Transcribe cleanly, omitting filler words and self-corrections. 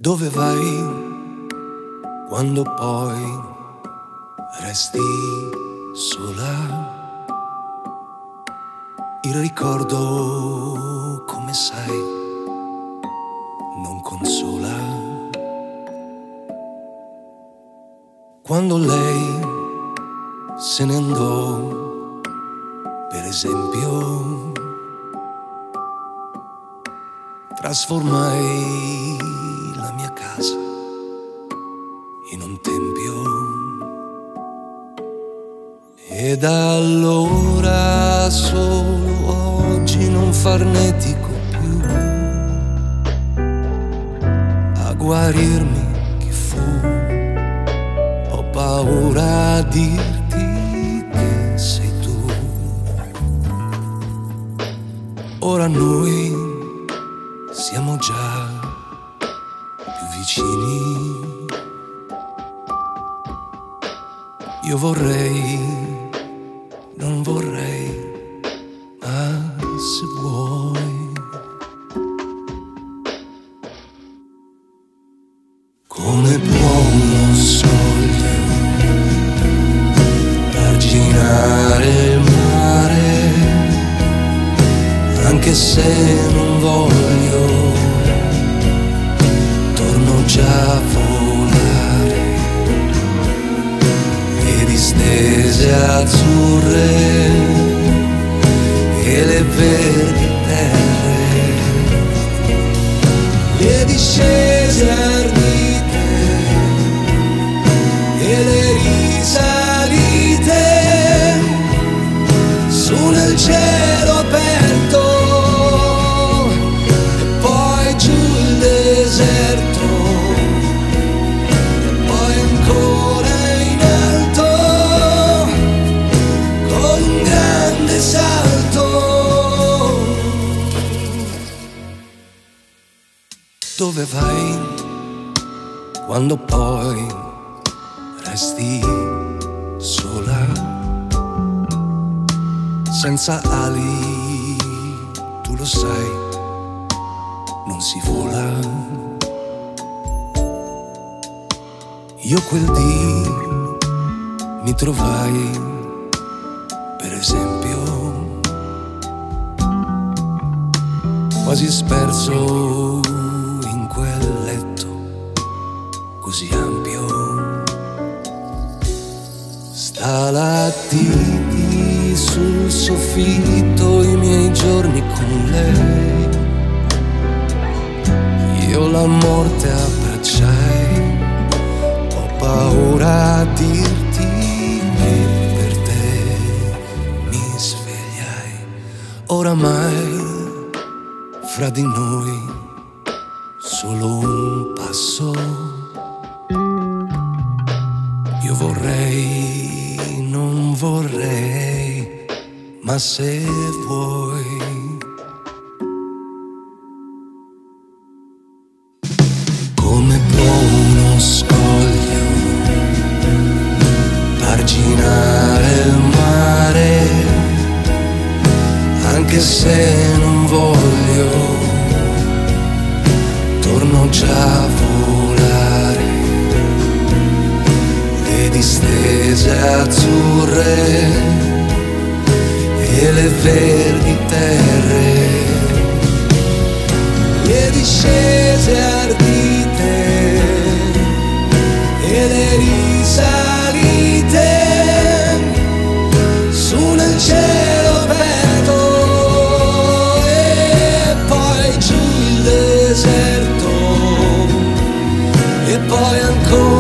Dove vai quando poi resti sola? Il ricordo, come sai, non consola. Quando lei se ne andò, per esempio, trasformai la mia casa in un tempio. E da allora solo oggi non farnetico più a guarirmi chi fu. Ho paura a dirti che sei tu. Ora noi siamo già più vicini. Io vorrei, non vorrei, ma se vuoi, come può uno scoglio arginare il mare, anche se non voglio, torno già a volare. Le distese azzurre e le verdi terre, le discese ardite e le risalite su nel cielo aperto, e poi giù il deserto, e poi ancora in alto con un grande salto. Dove vai quando poi resti sola, senza ali, tu lo sai, non si vola. Io quel dì mi trovai, per esempio, quasi sperso in quel letto così ampio. Stalattiti sul soffitto, i miei giorni con lei. Io la morte abbracciai, ho paura a dirti che per te mi svegliai. Oramai fra di noi solo un passo. Io vorrei, non vorrei, ma se vuoi, come può uno scoglio arginare il mare, anche se non voglio, torno già a volare. Le distese azzurre e le verdi terre, le discese ardite e le risalite su nel cielo aperto, e poi giù il deserto, e poi ancora